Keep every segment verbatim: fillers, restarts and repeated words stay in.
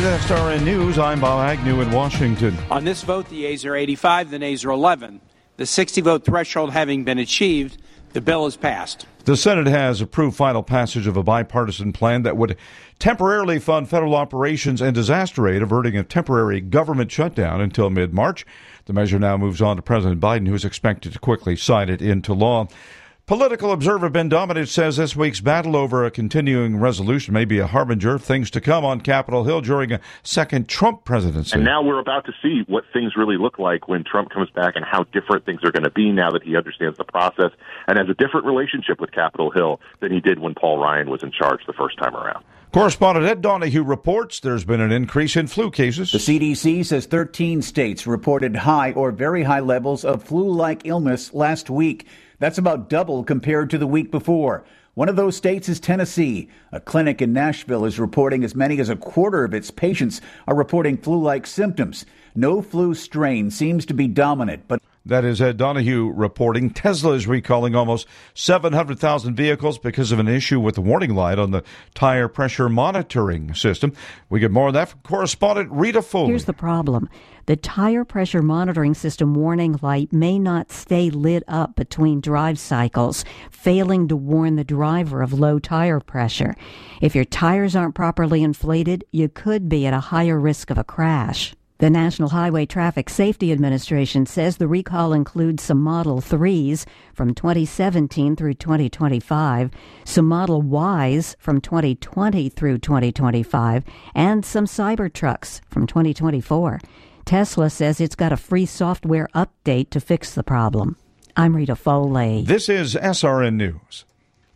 S R N News. I'm Bob Agnew in Washington. On this vote, the yeas are eighty-five, the nays are eleven. The sixty-vote threshold having been achieved, the bill is passed. The Senate has approved final passage of a bipartisan plan that would temporarily fund federal operations and disaster aid, averting a temporary government shutdown until mid-March. The measure now moves on to President Biden, who is expected to quickly sign it into law. Political observer Ben Domenech says this week's battle over a continuing resolution may be a harbinger of things to come on Capitol Hill during a second Trump presidency. And now we're about to see what things really look like when Trump comes back and how different things are going to be now that he understands the process and has a different relationship with Capitol Hill than he did when Paul Ryan was in charge the first time around. Correspondent Ed Donahue reports there's been an increase in flu cases. The C D C says thirteen states reported high or very high levels of flu-like illness last week. That's about double compared to the week before. One of those states is Tennessee. A clinic in Nashville is reporting as many as a quarter of its patients are reporting flu-like symptoms. No flu strain seems to be dominant, but that is Ed Donahue reporting. Tesla is recalling almost seven hundred thousand vehicles because of an issue with the warning light on the tire pressure monitoring system. We get more on that from correspondent Rita Foley. Here's the problem. The tire pressure monitoring system warning light may not stay lit up between drive cycles, failing to warn the driver of low tire pressure. If your tires aren't properly inflated, you could be at a higher risk of a crash. The National Highway Traffic Safety Administration says the recall includes some Model threes from twenty seventeen through twenty twenty-five, some Model Ys from twenty twenty through twenty twenty-five, and some Cybertrucks from twenty twenty-four. Tesla says it's got a free software update to fix the problem. I'm Rita Foley. This is S R N News.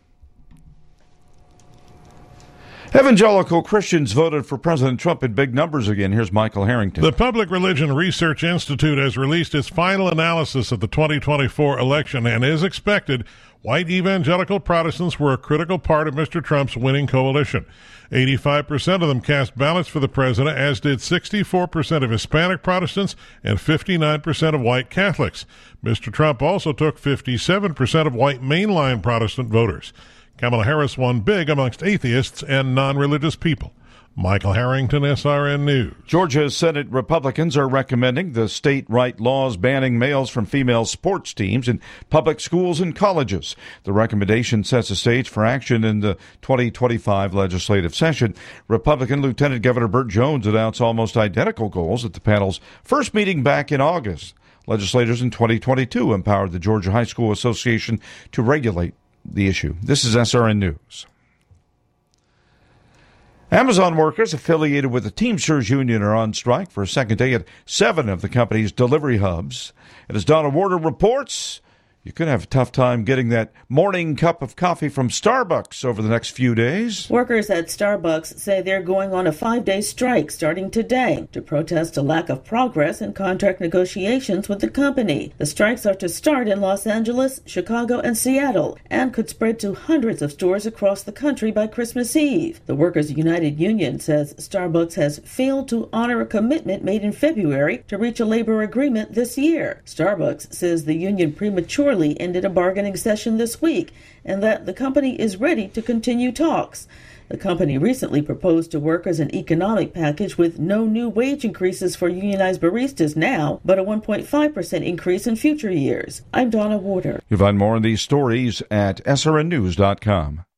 Evangelical Christians voted for President Trump in big numbers again. Here's Michael Harrington. The Public Religion Research Institute has released its final analysis of the twenty twenty-four election, and as expected, white evangelical Protestants were a critical part of Mister Trump's winning coalition. eighty-five percent of them cast ballots for the president, as did sixty-four percent of Hispanic Protestants and fifty-nine percent of white Catholics. Mister Trump also took fifty-seven percent of white mainline Protestant voters. Kamala Harris won big amongst atheists and non-religious people. Michael Harrington, S R N News. Georgia Senate Republicans are recommending the state write laws banning males from female sports teams in public schools and colleges. The recommendation sets the stage for action in the twenty twenty-five legislative session. Republican Lieutenant Governor Burt Jones announced almost identical goals at the panel's first meeting back in August. Legislators in twenty twenty-two empowered the Georgia High School Association to regulate the issue. This is S R N News. Amazon workers affiliated with the Teamsters Union are on strike for a second day at seven of the company's delivery hubs. And as Donna Warder reports, you could have a tough time getting that morning cup of coffee from Starbucks over the next few days. Workers at Starbucks say they're going on a five-day strike starting today to protest a lack of progress in contract negotiations with the company. The strikes are to start in Los Angeles, Chicago, and Seattle, and could spread to hundreds of stores across the country by Christmas Eve. The Workers United Union says Starbucks has failed to honor a commitment made in February to reach a labor agreement this year. Starbucks says the union prematurely ended a bargaining session this week and that the company is ready to continue talks. The company recently proposed to workers an economic package with no new wage increases for unionized baristas now, but a one point five percent increase in future years. I'm Donna Warder. You'll find more on these stories at S R N news dot com.